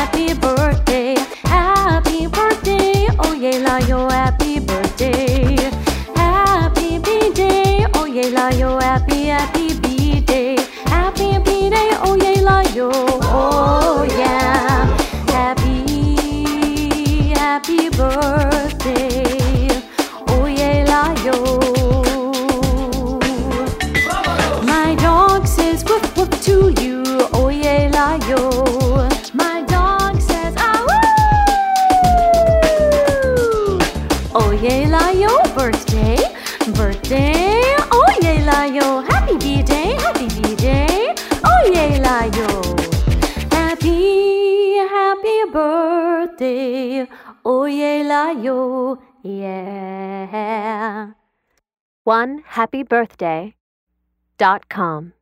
happy birthday, happy birthday, oh yeah la yo, happy birthday, happy B-day, oh yeah la yo, happy B-day, happy B-day, oh yeah la yo, oh yeah, happy birthday, oh yeah la yo. My dog says woof woof to you, oh yeah la yo. My dog says ah woo, oh yeah la yo, birthday, birthday, oh yeah la yo, happy B-day, oh yeah la yo, happy birthday, oh yeah la yo, yeah. OneHappyBirthday.com